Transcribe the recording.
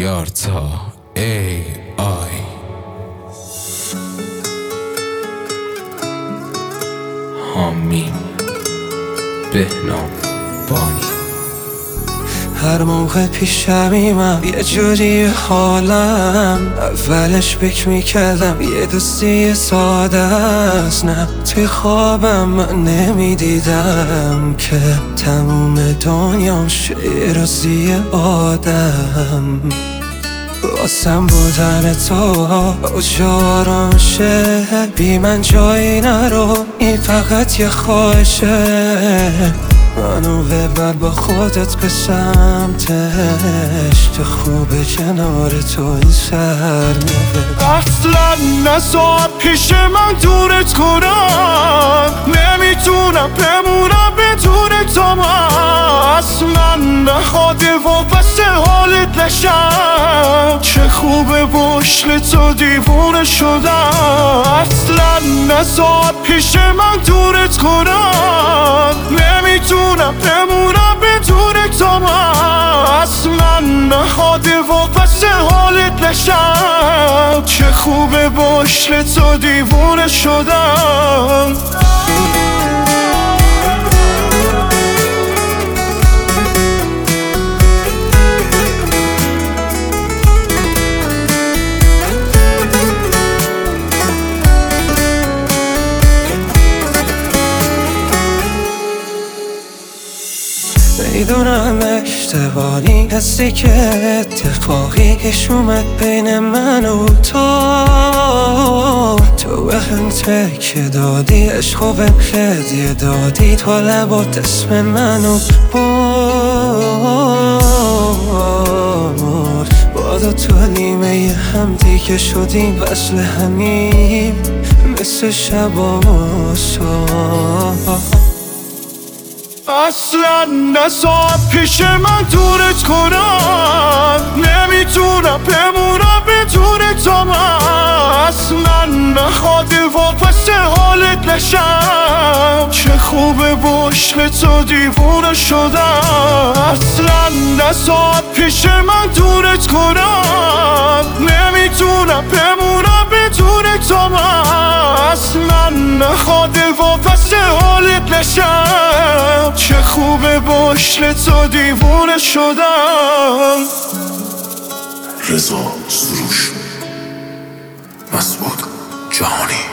یارتا ای آی حامیم بهنام بانی. هر موقع پیشمیمم یه جوری حالم، اولش فکر میکردم یه دوستی ساده است، نه توی خوابم من نمیدیدم که تموم دنیام شیرازی آدم. واسم بودن تو اجارم شه، بی من جایی نرو، این فقط یه خواهشه. منو ببر با خودت به سمتش، چه خوبه کنار تو این سر میبر. اصلا نزار پیش من دورت کنم، نمیتونم بمونم بدون تو. من اصلا نخواده و بس حالت نشم، چه خوبه باشل تو دیوونه شدم. اصلا نزار پیش من دورت کنم، نمیتونم بمونم بدون تو. من اصلا نخواده و بس حالت نشم، چه خوبه باشل تو دیوونه شدم. میدونم اشتباهی هستی که اتفاقی کش اومد بین من و تو به هم تکه دادی، عشق و بهم هدیه دادی، تو لبات اسم منو برد. بادا تو نیمه هم دیگه شدیم وصل همیم، مثل شب و صبح. اصلا نزار پیش من دورت کنم، نمیتونم بمونم بدون تو. من اصلا نخواده و پس حالت نشم، چه خوبه باشل تو دیوونه شدم. اصلا نزار پیش من دورت کنم، نمیتونم بمونم بدون تو. من اصلا نخواده و پس حالت نشم، چه خوبه باشل تو دیوونه شدم. رضا سروش، مسعود جهانی.